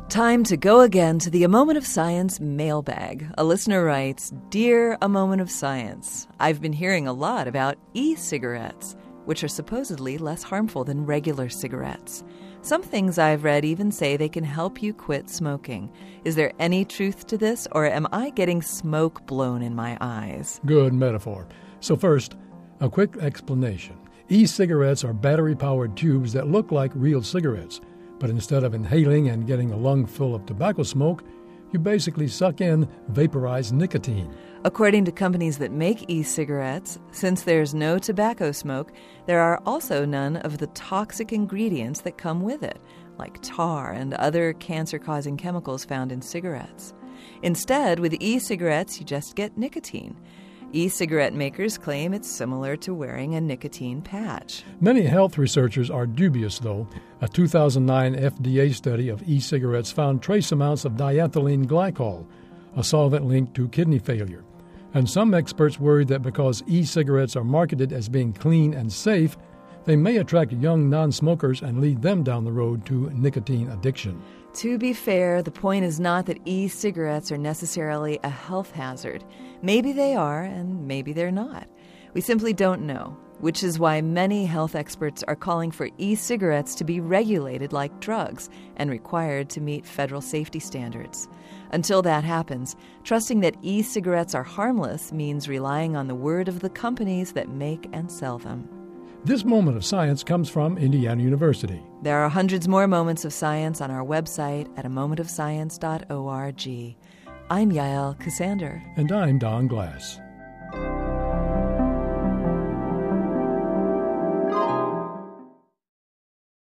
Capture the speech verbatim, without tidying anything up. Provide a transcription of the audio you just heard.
Time to go again to the A Moment of Science mailbag. A listener writes, "Dear A Moment of Science, I've been hearing a lot about e-cigarettes, which are supposedly less harmful than regular cigarettes. Some things I've read even say they can help you quit smoking. Is there any truth to this, or am I getting smoke blown in my eyes?" Good metaphor. So first, a quick explanation. E-cigarettes are battery-powered tubes that look like real cigarettes. But instead of inhaling and getting a lung full of tobacco smoke, you basically suck in vaporized nicotine. According to companies that make e-cigarettes, since there's no tobacco smoke, there are also none of the toxic ingredients that come with it, like tar and other cancer-causing chemicals found in cigarettes. Instead, with e-cigarettes, you just get nicotine. E-cigarette makers claim it's similar to wearing a nicotine patch. Many health researchers are dubious, though. A two thousand nine F D A study of e-cigarettes found trace amounts of diethylene glycol, a solvent linked to kidney failure. And some experts worry that because e-cigarettes are marketed as being clean and safe, they may attract young non-smokers and lead them down the road to nicotine addiction. To be fair, the point is not that e-cigarettes are necessarily a health hazard. Maybe they are, and maybe they're not. We simply don't know, which is why many health experts are calling for e-cigarettes to be regulated like drugs and required to meet federal safety standards. Until that happens, trusting that e-cigarettes are harmless means relying on the word of the companies that make and sell them. This Moment of Science comes from Indiana University. There are hundreds more moments of science on our website at a moment of science dot org. I'm Yael Cassander. And I'm Don Glass.